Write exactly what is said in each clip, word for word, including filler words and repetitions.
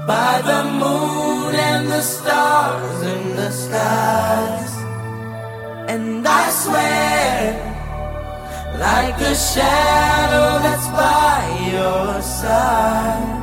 by the moon and the stars in the skies. And I swear, like a shadow that's by your side,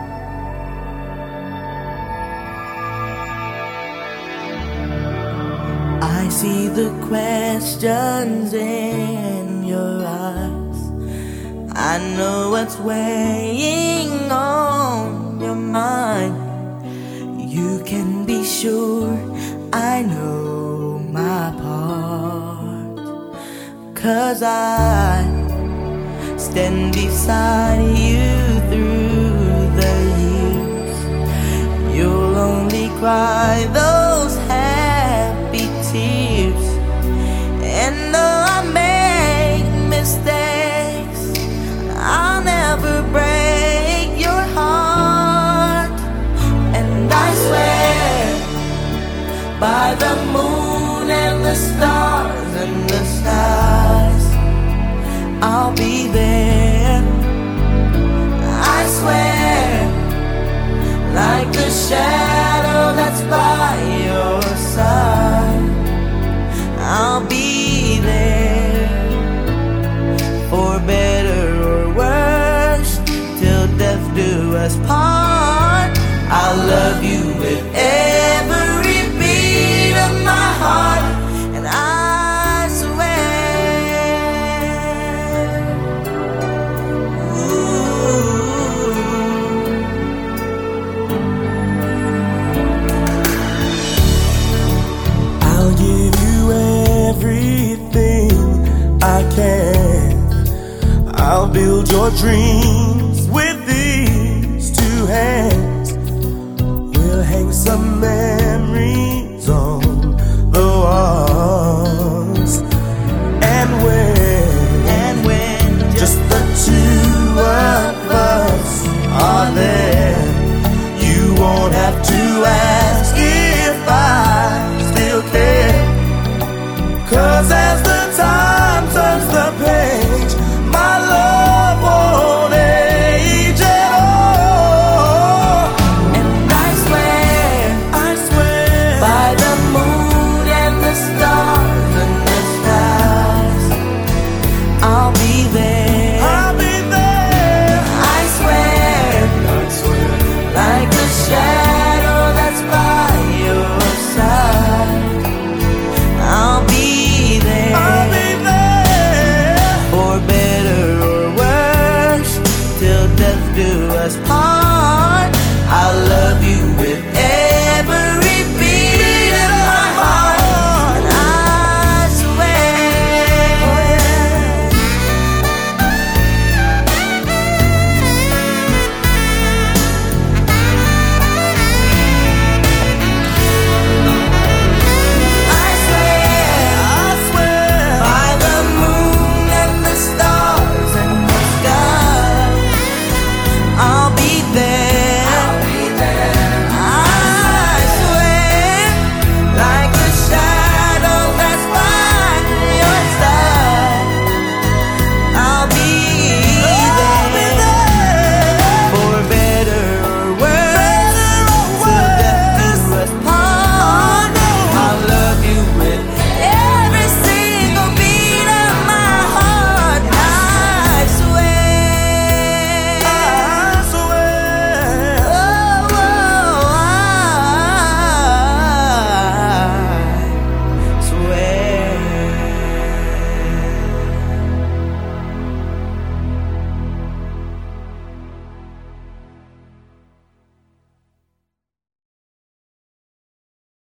I see the questions in your eyes. I know what's weighing on your mind. You can be sure I know my part, 'cause I stand beside you through the years. You'll only cry those happy tears. And though I make mistakes, I'll never break your heart. And I swear, by the moon and the stars and the skies, I'll be there. I swear, like a shadow that's by your side, I'll be there. For better or worse, till death do us part. I'll love you with every beat of my heart. And I swear, ooh, I'll give you everything I can. I'll build your dreams with these two hands. We'll hang some memories on the walls. And when, and when just the two of us are there, you won't have to ask if I still care. 'Cause as the time turns the page, my love won't age at all. And I swear, I swear, by the moon and the stars and the skies, I'll be there. I'll be there. I swear, I swear, like a shadow that's by your side, I'll be there. I'll be there. For better or worse, till death do us part. I'll love you with every